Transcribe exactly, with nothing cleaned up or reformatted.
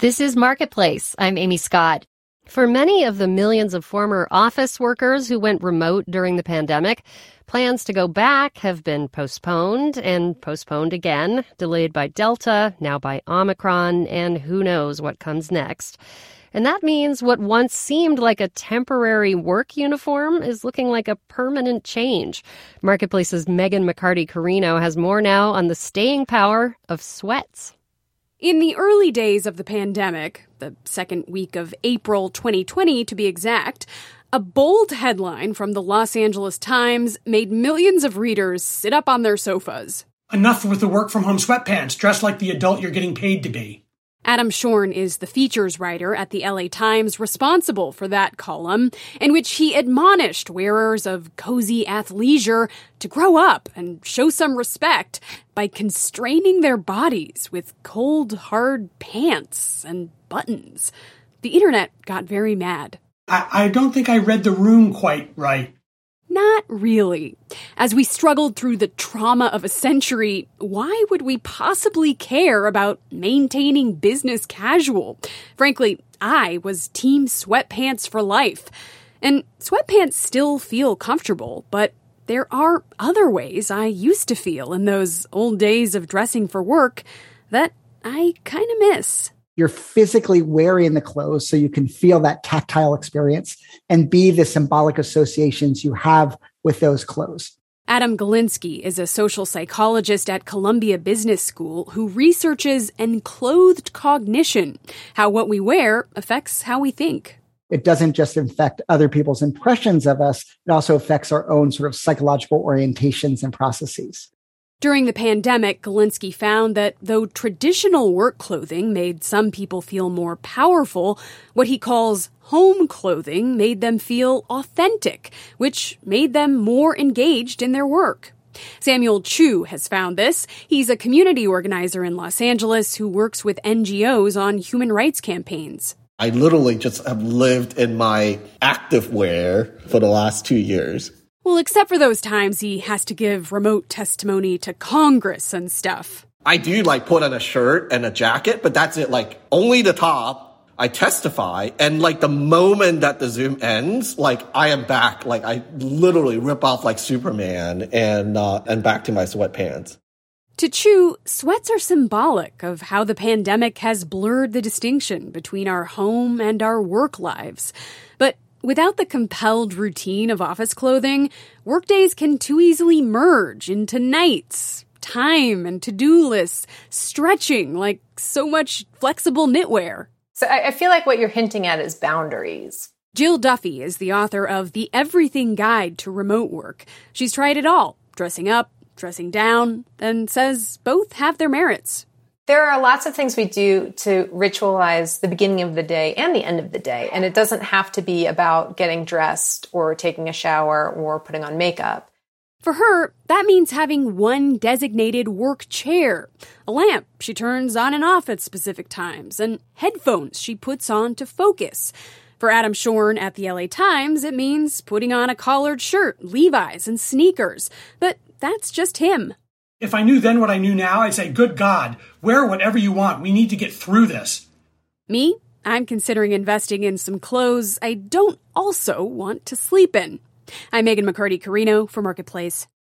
This is Marketplace. I'm Amy Scott. For many of the millions of former office workers who went remote during the pandemic, plans to go back have been postponed and postponed again, delayed by Delta, now by Omicron, and who knows what comes next. And that means what once seemed like a temporary work uniform is looking like a permanent change. Marketplace's Megan McCarty-Carino has more now on the staying power of sweats. In the early days of the pandemic, the second week of April twenty twenty to be exact, a bold headline from the Los Angeles Times made millions of readers sit up on their sofas. Enough with the work-from-home sweatpants. Dress like the adult you're getting paid to be. Adam Shorn is the features writer at the L A Times responsible for that column, in which he admonished wearers of cozy athleisure to grow up and show some respect by constraining their bodies with cold, hard pants and buttons. The internet got very mad. I, I don't think I read the room quite right. Not really. As we struggled through the trauma of a century, why would we possibly care about maintaining business casual? Frankly, I was team sweatpants for life. And sweatpants still feel comfortable, but there are other ways I used to feel in those old days of dressing for work that I kind of miss. You're physically wearing the clothes so you can feel that tactile experience and be the symbolic associations you have with those clothes. Adam Galinsky is a social psychologist at Columbia Business School who researches enclothed cognition, how what we wear affects how we think. It doesn't just affect other people's impressions of us, it also affects our own sort of psychological orientations and processes. During the pandemic, Galinsky found that though traditional work clothing made some people feel more powerful, what he calls home clothing made them feel authentic, which made them more engaged in their work. Samuel Chu has found this. He's a community organizer in Los Angeles who works with N G Os on human rights campaigns. I literally just have lived in my active wear for the last two years. Well, except for those times he has to give remote testimony to Congress and stuff. I do, like, put on a shirt and a jacket, but that's it, like, only the top. I testify, and, like, the moment that the Zoom ends, like, I am back. Like, I literally rip off like Superman and, uh, and back to my sweatpants. To Chu, sweats are symbolic of how the pandemic has blurred the distinction between our home and our work lives. But without the compelled routine of office clothing, workdays can too easily merge into nights, time and to-do lists, stretching like so much flexible knitwear. So I feel like what you're hinting at is boundaries. Jill Duffy is the author of The Everything Guide to Remote Work. She's tried it all, dressing up, dressing down, and says both have their merits. There are lots of things we do to ritualize the beginning of the day and the end of the day. And it doesn't have to be about getting dressed or taking a shower or putting on makeup. For her, that means having one designated work chair, a lamp she turns on and off at specific times, and headphones she puts on to focus. For Adam Shorn at the L A Times, it means putting on a collared shirt, Levi's, and sneakers. But that's just him. If I knew then what I knew now, I'd say, good God, wear whatever you want. We need to get through this. Me? I'm considering investing in some clothes I don't also want to sleep in. I'm Megan McCarty-Carino for Marketplace.